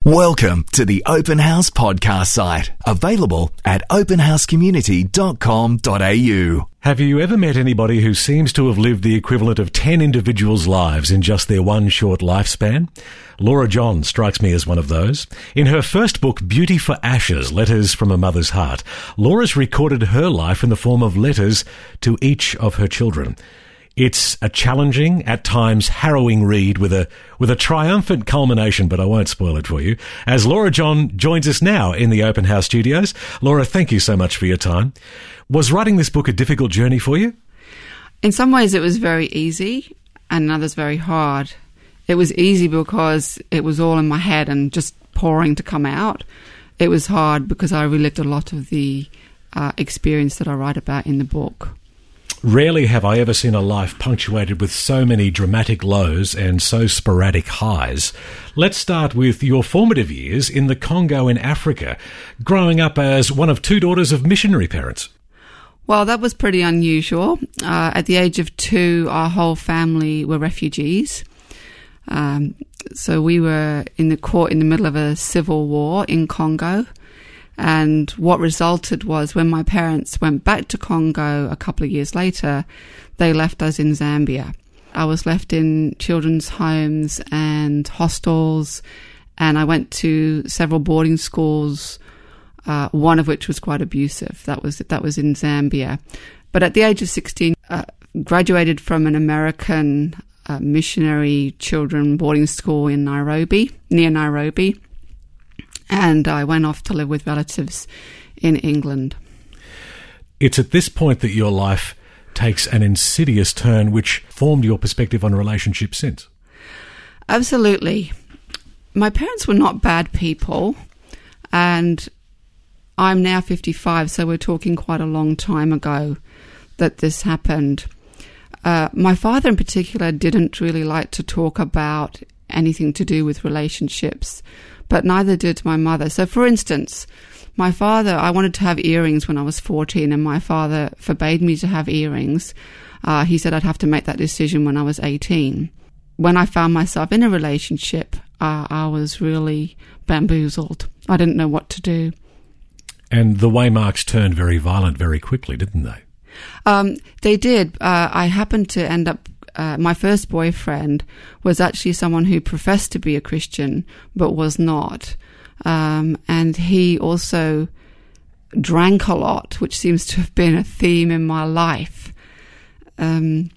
Welcome to the Open House podcast site, available at openhousecommunity.com.au. Have you ever met anybody who seems to have lived the equivalent of 10 individuals' lives in just their one short lifespan? Laura John strikes me as one of those. In her first book, Beauty for Ashes, Letters from a Mother's Heart, Laura's recorded her life in the form of letters to each of her children. It's a challenging, at times harrowing read with a triumphant culmination, but I won't spoil it for you, as Laura John joins us now in the Open House studios. Laura, thank you so much for your time. Was writing this book a difficult journey for you? In some ways it was very easy, and in others very hard. It was easy because it was all in my head and just pouring to come out. It was hard because I relived a lot of the experience that I write about in the book. Rarely have I ever seen a life punctuated with so many dramatic lows and so sporadic highs. Let's start with your formative years in the Congo in Africa, growing up as one of two daughters of missionary parents. Well, that was pretty unusual. At the age of 2, our whole family were refugees. So we were in the middle of a civil war in Congo. And what resulted was when my parents went back to Congo a couple of years later, they left us in Zambia. I was left in children's homes and hostels, and I went to several boarding schools, one of which was quite abusive. That was in Zambia. But at the age of 16, graduated from an American missionary children boarding school in Nairobi, near Nairobi. And I went off to live with relatives in England. It's at this point that your life takes an insidious turn which formed your perspective on relationships since. Absolutely. My parents were not bad people, and I'm now 55, so we're talking quite a long time ago that this happened. My father in particular didn't really like to talk about anything to do with relationships, but neither did my mother. So, for instance, my father, I wanted to have earrings when I was 14, and my father forbade me to have earrings. He said I'd have to make that decision when I was 18. When I found myself in a relationship, I was really bamboozled. I didn't know what to do. And the waymarks turned very violent very quickly, didn't they? They did. I happened to end up my first boyfriend was actually someone who professed to be a Christian but was not. And he also drank a lot, which seems to have been a theme in my life. I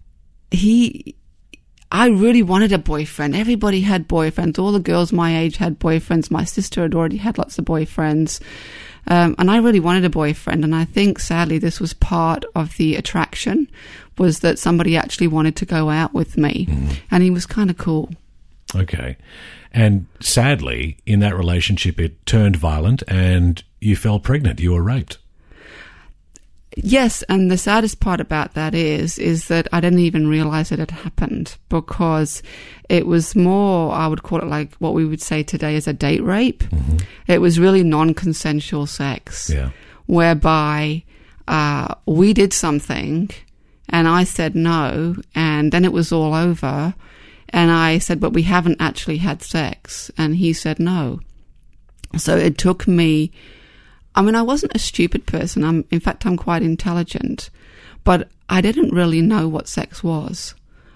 really wanted a boyfriend. Everybody had boyfriends. All the girls my age had boyfriends. My sister had already had lots of boyfriends. And I really wanted a boyfriend, and I think, sadly, this was part of the attraction, was that somebody actually wanted to go out with me, and he was kind of cool. Okay. And sadly, in that relationship, it turned violent, and you fell pregnant. You were raped. Yes, and the saddest part about that is that I didn't even realize it had happened, because it was more, I would call it like what we would say today as a date rape. Mm-hmm. It was really non-consensual sex, whereby we did something and I said no, and then it was all over, and I said, but we haven't actually had sex, and he said no. So it took me, I mean, I wasn't a stupid person. In fact, I'm quite intelligent, but I didn't really know what sex was.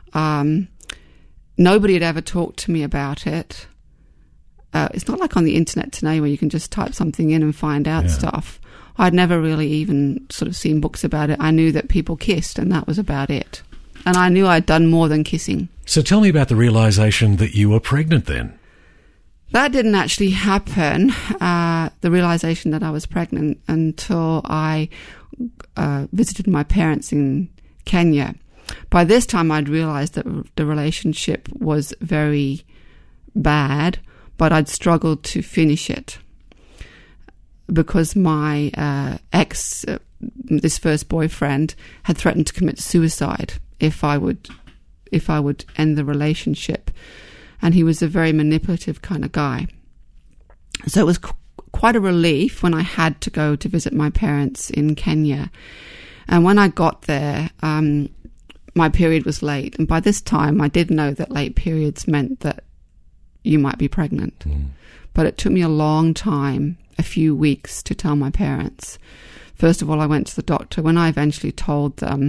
Nobody had ever talked to me about it. It's not like on the internet today where you can just type something in and find out stuff. I'd never really even sort of seen books about it. I knew that people kissed, and that was about it. And I knew I'd done more than kissing. So tell me about the realization that you were pregnant then. That didn't actually happen, the realization that I was pregnant, until I visited my parents in Kenya. By this time, I'd realized that the relationship was very bad, but I'd struggled to finish it because my ex, this first boyfriend, had threatened to commit suicide if I would end the relationship. And he was a very manipulative kind of guy. So it was quite a relief when I had to go to visit my parents in Kenya. And when I got there, my period was late. And by this time, I did know that late periods meant that you might be pregnant. But it took me a long time, a few weeks, to tell my parents. First of all, I went to the doctor. When I eventually told them,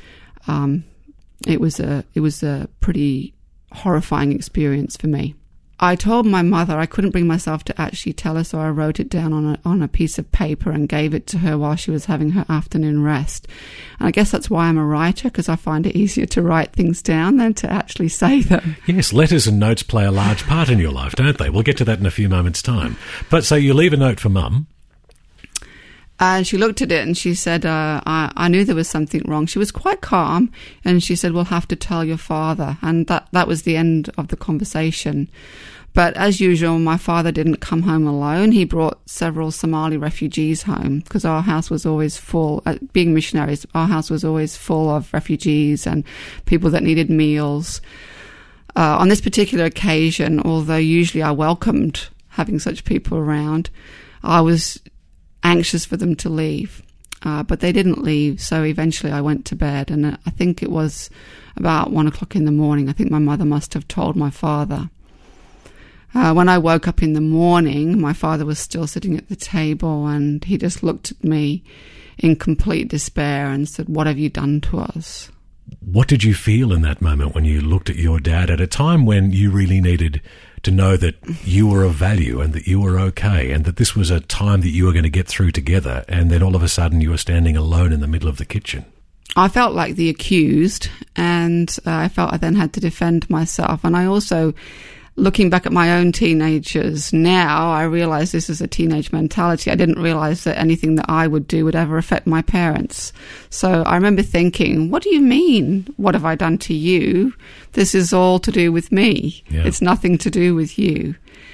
it was a pretty horrifying experience for me. I told my mother I couldn't bring myself to actually tell her, so I wrote it down on a piece of paper and gave it to her while she was having her afternoon rest. And I guess that's why I'm a writer, because I find it easier to write things down than to actually say them. Yes, letters and notes play a large part in your life, don't they? We'll get to that in a few moments' time. But so you leave a note for Mum. And she looked at it and she said, I knew there was something wrong. She was quite calm, and she said, we'll have to tell your father. And that was the end of the conversation. But as usual, my father didn't come home alone. He brought several Somali refugees home, because our house was always full. Being missionaries, our house was always full of refugees and people that needed meals. On this particular occasion, although usually I welcomed having such people around, I was anxious for them to leave, but they didn't leave. So eventually I went to bed, and I think it was about 1 o'clock in the morning. I think my mother must have told my father. When I woke up in the morning, my father was still sitting at the table, and he just looked at me in complete despair and said, "What have you done to us?" What did you feel in that moment when you looked at your dad at a time when you really needed to know that you were of value and that you were okay and that this was a time that you were going to get through together, and then all of a sudden you were standing alone in the middle of the kitchen? I felt like the accused, and I felt I then had to defend myself. And I also, looking back at my own teenagers now, I realise this is a teenage mentality. I didn't realise that anything that I would do would ever affect my parents. So I remember thinking, what do you mean? What have I done to you? This is all to do with me. Yeah. It's nothing to do with you.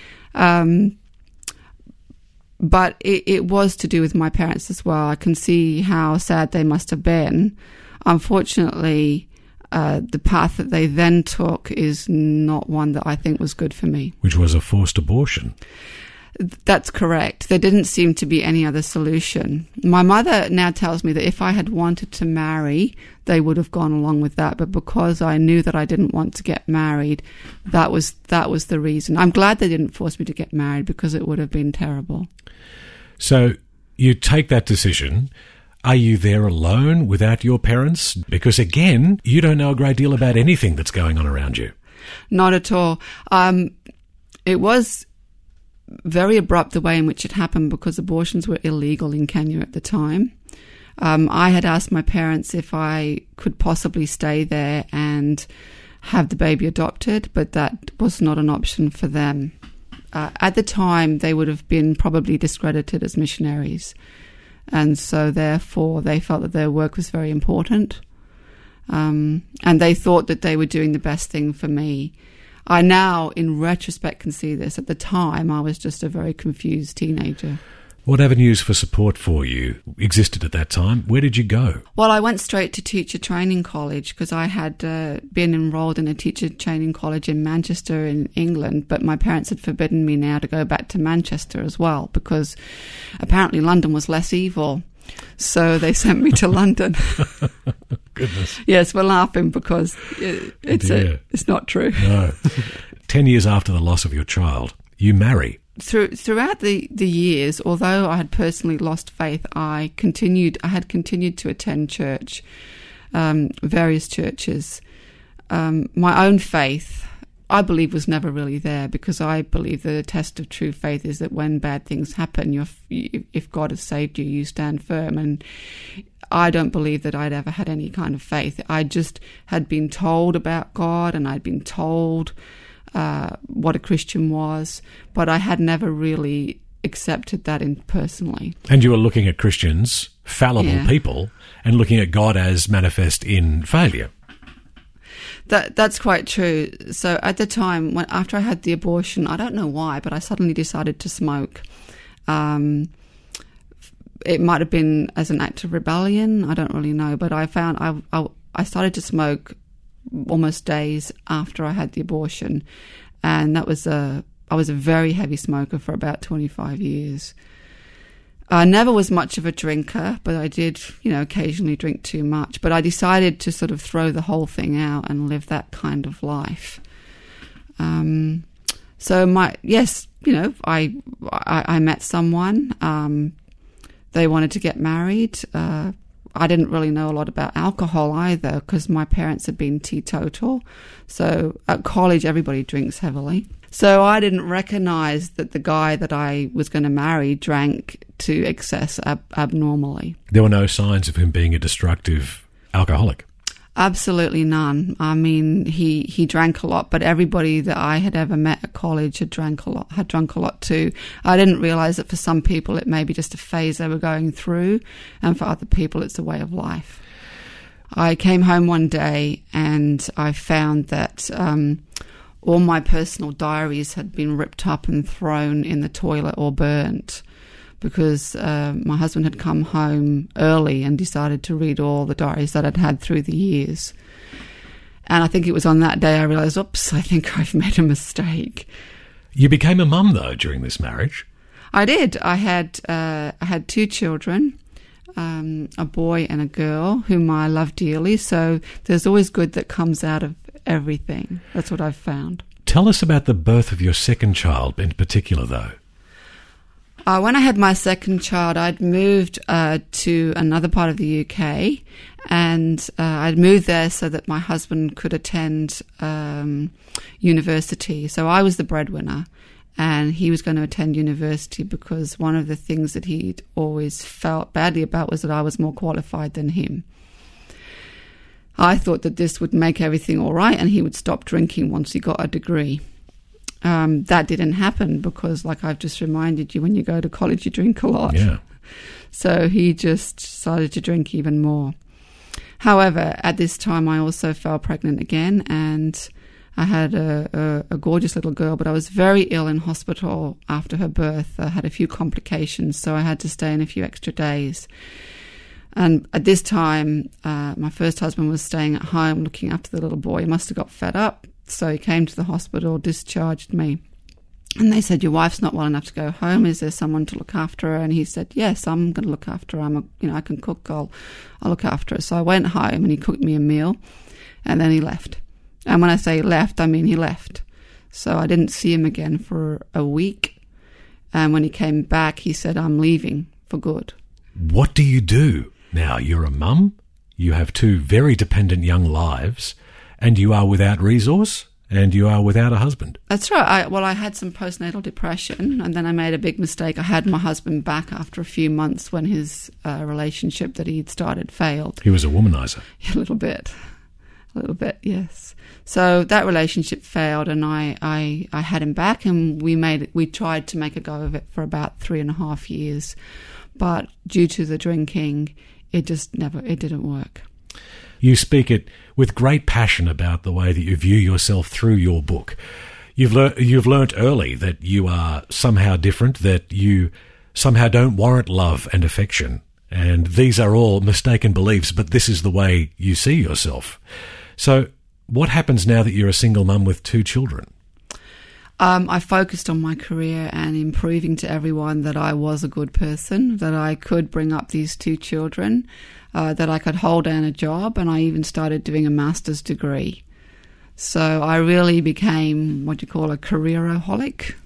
But it was to do with my parents as well. I can see how sad they must have been. Unfortunately, the path that they then took is not one that I think was good for me. Which was a forced abortion. That's correct. There didn't seem to be any other solution. My mother now tells me that if I had wanted to marry, they would have gone along with that. But because I knew that I didn't want to get married, that was the reason. I'm glad they didn't force me to get married, because it would have been terrible. So you take that decision. Are you there alone without your parents? Because, again, you don't know a great deal about anything that's going on around you. Not at all. It was very abrupt the way in which it happened, because abortions were illegal in Kenya at the time. I had asked my parents if I could possibly stay there and have the baby adopted, but that was not an option for them. At the time, they would have been probably discredited as missionaries. And so, therefore, they felt that their work was very important. And they thought that they were doing the best thing for me. I now, in retrospect, can see this. At the time, I was just a very confused teenager. What avenues for support for you existed at that time? Where did you go? Well, I went straight to teacher training college, because I had been enrolled in a teacher training college in Manchester in England, but my parents had forbidden me now to go back to Manchester as well, because apparently London was less evil. So they sent me to London. Goodness. Yes, we're laughing because it's not true. No. 10 years after the loss of your child, you marry. Throughout the years, although I had personally lost faith, I had continued to attend church, various churches. My own faith, I believe, was never really there, because I believe the test of true faith is that when bad things happen, if God has saved you, you stand firm. And I don't believe that I'd ever had any kind of faith. I just had been told about God, and I'd been told what a Christian was, but I had never really accepted that personally. And you were looking at Christians, fallible people, and looking at God as manifest in failure. That's quite true. So at the time, after I had the abortion, I don't know why, but I suddenly decided to smoke. It might have been as an act of rebellion, I don't really know, but I found I started to smoke almost days after I had the abortion, and I was a very heavy smoker for about 25 years. I never was much of a drinker, but I did, occasionally drink too much. But I decided to sort of throw the whole thing out and live that kind of life. So I met someone. They wanted to get married. I didn't really know a lot about alcohol either because my parents had been teetotal. So at college, everybody drinks heavily. So I didn't recognize that the guy that I was going to marry drank to excess abnormally. There were no signs of him being a destructive alcoholic? Absolutely none. I mean, he drank a lot, but everybody that I had ever met at college had drunk a lot too. I didn't realize that for some people it may be just a phase they were going through, and for other people it's a way of life. I came home one day and I found that all my personal diaries had been ripped up and thrown in the toilet or burnt, because my husband had come home early and decided to read all the diaries that I'd had through the years. And I think it was on that day I realised, oops, I think I've made a mistake. You became a mum, though, during this marriage. I did. I had 2 children, a boy and a girl, whom I love dearly. So there's always good that comes out of everything. That's what I've found. Tell us about the birth of your second child in particular, though. When I had my second child, I'd moved to another part of the UK, and I'd moved there so that my husband could attend university. So I was the breadwinner, and he was going to attend university because one of the things that he'd always felt badly about was that I was more qualified than him. I thought that this would make everything all right and he would stop drinking once he got a degree. That didn't happen because, like I've just reminded you, when you go to college, you drink a lot. Yeah. So he just started to drink even more. However, at this time, I also fell pregnant again, and I had a gorgeous little girl, but I was very ill in hospital after her birth. I had a few complications, so I had to stay in a few extra days. And at this time, my first husband was staying at home looking after the little boy. He must have got fed up. So he came to the hospital, discharged me. And they said, your wife's not well enough to go home. Is there someone to look after her? And he said, yes, I'm going to look after her. I can cook. I'll look after her. So I went home and he cooked me a meal and then he left. And when I say left, I mean he left. So I didn't see him again for a week. And when he came back, he said, I'm leaving for good. What do you do now? You're a mum. You have 2 very dependent young lives. And you are without resource, and you are without a husband. That's right. I had some postnatal depression, and then I made a big mistake. I had my husband back after a few months when his relationship that he'd started failed. He was a womanizer. A little bit, yes. So that relationship failed, and I had him back, and we tried to make a go of it for about 3.5 years, but due to the drinking, it didn't work. You speak it with great passion about the way that you view yourself through your book. You've learnt early that you are somehow different, that you somehow don't warrant love and affection. And these are all mistaken beliefs, but this is the way you see yourself. So what happens now that you're a single mum with 2 children? I focused on my career and in proving to everyone that I was a good person, that I could bring up these 2 children, that I could hold down a job, and I even started doing a master's degree. So I really became what you call a careeraholic.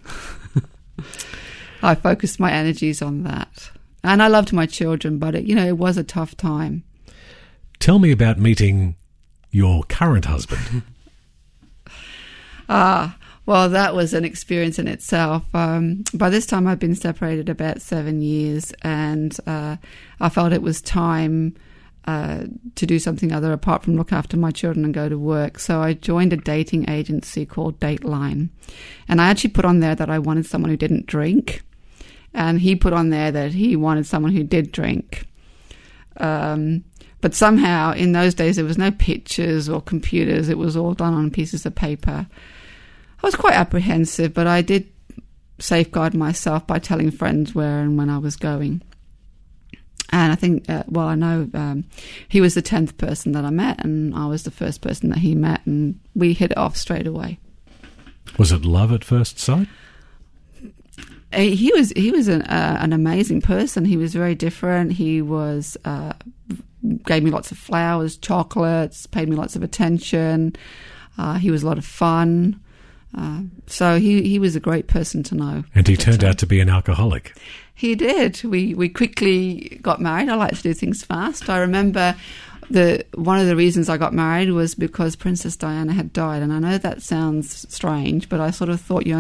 I focused my energies on that. And I loved my children, but it was a tough time. Tell me about meeting your current husband. Well, that was an experience in itself. By this time, I'd been separated about 7 years, and I felt it was time to do something other apart from look after my children and go to work. So I joined a dating agency called Dateline, and I actually put on there that I wanted someone who didn't drink, and he put on there that he wanted someone who did drink. But somehow, in those days, there was no pictures or computers. It was all done on pieces of paper. I was quite apprehensive, but I did safeguard myself by telling friends where and when I was going. And I think, I know he was the 10th person that I met, and I was the first person that he met, and we hit it off straight away. Was it love at first sight? He was an amazing person. He was very different. He was gave me lots of flowers, chocolates, paid me lots of attention. He was a lot of fun. So he was a great person to know. And he turned out to be an alcoholic. He did. We quickly got married. I like to do things fast. I remember one of the reasons I got married was because Princess Diana had died. And I know that sounds strange, but I sort of thought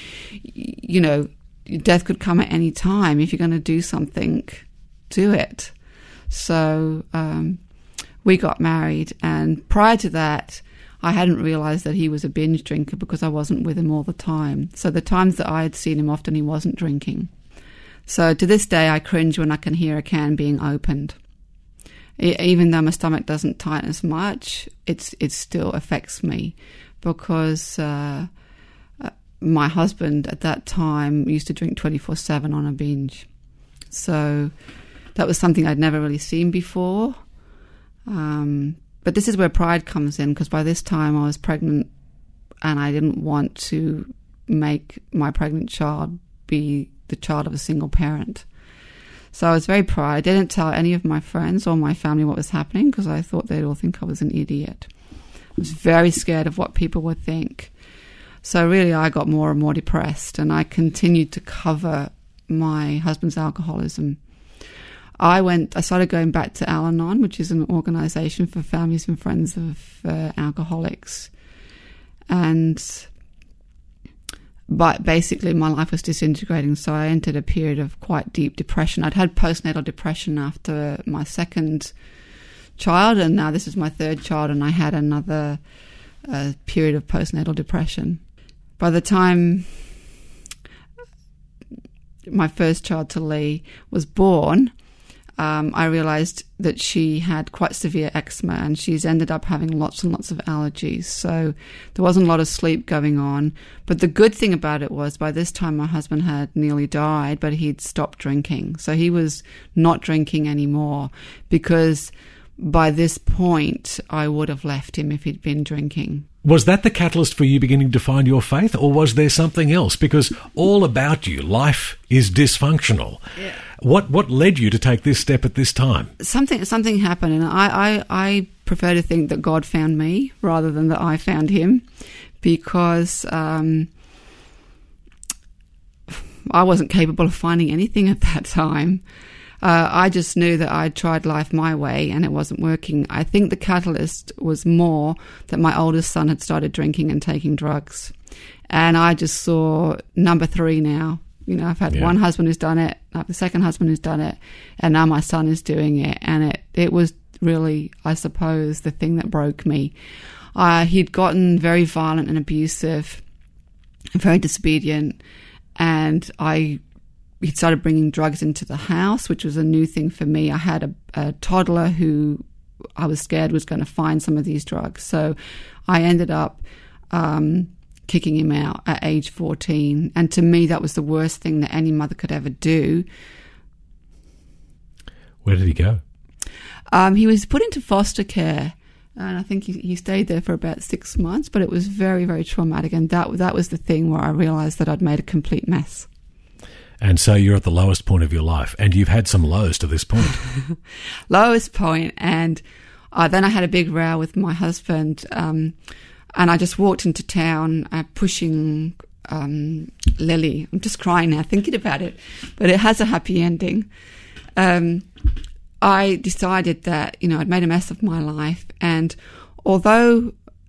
death could come at any time. If you're going to do something, do it. So we got married. And prior to that, I hadn't realised that he was a binge drinker because I wasn't with him all the time. So the times that I had seen him, often he wasn't drinking. So to this day, I cringe when I can hear a can being opened. Even though my stomach doesn't tighten as much, it still affects me because my husband at that time used to drink 24/7 on a binge. So that was something I'd never really seen before. But this is where pride comes in, because by this time I was pregnant and I didn't want to make my pregnant child be the child of a single parent. So I was very proud. I didn't tell any of my friends or my family what was happening because I thought they'd all think I was an idiot. I was very scared of what people would think. So really I got more and more depressed, and I continued to cover my husband's alcoholism. I started going back to Al-Anon, which is an organisation for families and friends of alcoholics. But basically my life was disintegrating, so I entered a period of quite deep depression. I'd had postnatal depression after my second child, and now this is my third child, and I had another period of postnatal depression. By the time my first child, Talee, was born, I realised that she had quite severe eczema, and she's ended up having lots and lots of allergies. So there wasn't a lot of sleep going on. But the good thing about it was by this time my husband had nearly died, but he'd stopped drinking. So he was not drinking anymore, because by this point I would have left him if he'd been drinking. Was that the catalyst for you beginning to find your faith, or was there something else? Because all about you, life is dysfunctional. Yeah. What led you to take this step at this time? Something happened, and I prefer to think that God found me rather than that I found him, because I wasn't capable of finding anything at that time. I just knew that I'd tried life my way and it wasn't working. I think the catalyst was more that my oldest son had started drinking and taking drugs. And I just saw number 3 now. You know, I've had one husband who's done it, I have the second husband who's done it, and now my son is doing it. And it was really, I suppose, the thing that broke me. He'd gotten very violent and abusive, very disobedient, and he'd started bringing drugs into the house, which was a new thing for me. I had a toddler who I was scared was going to find some of these drugs. So I ended up kicking him out at age 14. And to me, that was the worst thing that any mother could ever do. Where did he go? He was put into foster care. And I think he stayed there for about 6 months, but it was very, very traumatic. And that was the thing where I realised that I'd made a complete mess. And so you're at the lowest point of your life, and you've had some lows to this point. Lowest point, and then I had a big row with my husband, and I just walked into town pushing Lily. I'm just crying now thinking about it, but it has a happy ending. I decided that, I'd made a mess of my life, and although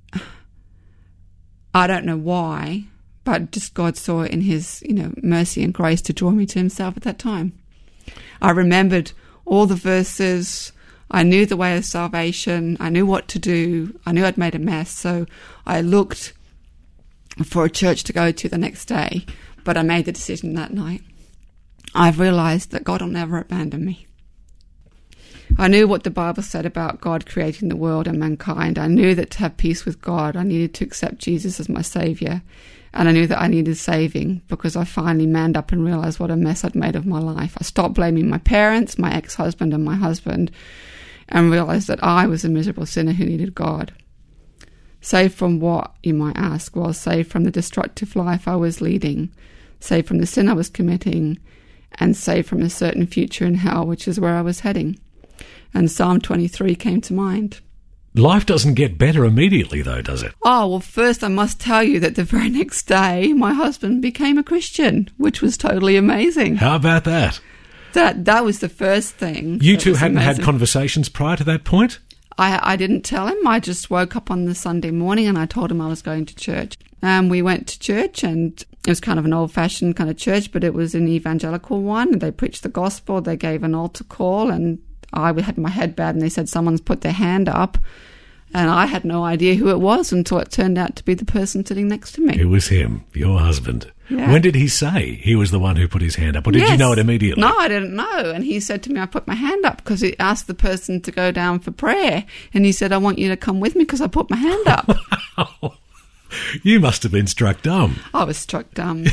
I don't know why, but just God saw it in his, mercy and grace to draw me to himself at that time. I remembered all the verses. I knew the way of salvation. I knew what to do. I knew I'd made a mess. So I looked for a church to go to the next day, but I made the decision that night. I've realised that God will never abandon me. I knew what the Bible said about God creating the world and mankind. I knew that to have peace with God, I needed to accept Jesus as my saviour. And I knew that I needed saving, because I finally manned up and realised what a mess I'd made of my life. I stopped blaming my parents, my ex-husband and my husband, and realised that I was a miserable sinner who needed God. Saved from what, you might ask? Well, saved from the destructive life I was leading, saved from the sin I was committing, and saved from a certain future in hell, which is where I was heading. And Psalm 23 came to mind. Life doesn't get better immediately, though, does it? Oh, well, first I must tell you that the very next day, my husband became a Christian, which was totally amazing. How about that? That was the first thing. You two hadn't had conversations prior to that point? I didn't tell him. I just woke up on the Sunday morning and I told him I was going to church. We went to church, and it was kind of an old-fashioned kind of church, but it was an evangelical one. They preached the gospel. They gave an altar call, and I had my head bowed, and they said someone's put their hand up, and I had no idea who it was until it turned out to be the person sitting next to me. It was him, your husband. Yeah. When did he say he was the one who put his hand up, or did Yes. you know it immediately? No, I didn't know. And he said to me, I put my hand up because he asked the person to go down for prayer, and he said, I want you to come with me because I put my hand up. You must have been struck dumb. I was struck dumb.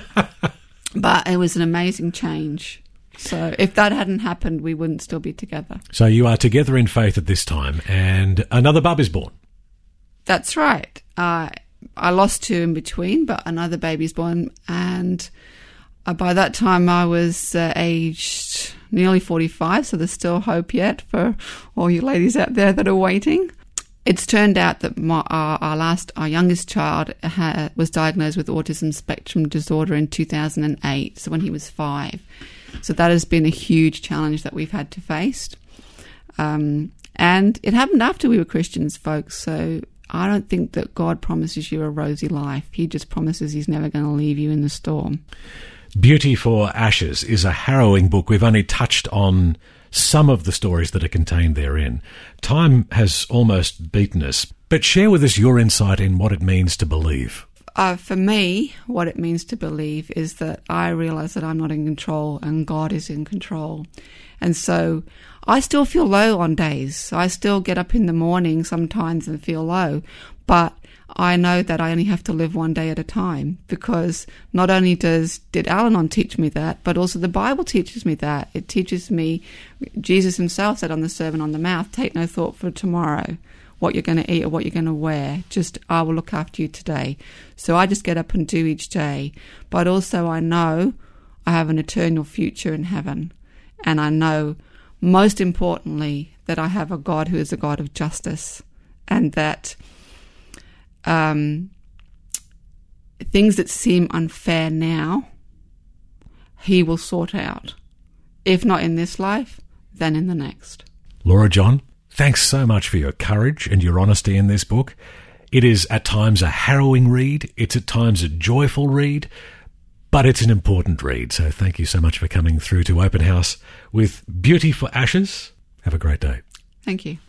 But it was an amazing change. So if that hadn't happened, we wouldn't still be together. So you are together in faith at this time, and another bub is born. That's right. I lost two in between, but another baby's born. And by that time, I was aged nearly 45, so there's still hope yet for all you ladies out there that are waiting. It's turned out that our youngest child was diagnosed with autism spectrum disorder in 2008, so when he was 5. So that has been a huge challenge that we've had to face. And it happened after we were Christians, folks, so I don't think that God promises you a rosy life. He just promises he's never going to leave you in the storm. Beauty for Ashes is a harrowing book. We've only touched on some of the stories that are contained therein. Time has almost beaten us, but share with us your insight in what it means to believe. For me, what it means to believe is that I realise that I'm not in control and God is in control. And so I still feel low on days. I still get up in the morning sometimes and feel low, but I know that I only have to live one day at a time, because not only did Al-Anon teach me that, but also the Bible teaches me that. It teaches me, Jesus himself said on the Sermon on the Mount, take no thought for tomorrow, what you're going to eat or what you're going to wear. Just, I will look after you today. So I just get up and do each day. But also I know I have an eternal future in heaven. And I know, most importantly, that I have a God who is a God of justice, and that things that seem unfair now, he will sort out. If not in this life, then in the next. Laura John, thanks so much for your courage and your honesty in this book. It is at times a harrowing read. It's at times a joyful read, but it's an important read. So thank you so much for coming through to Open House with Beauty for Ashes. Have a great day. Thank you.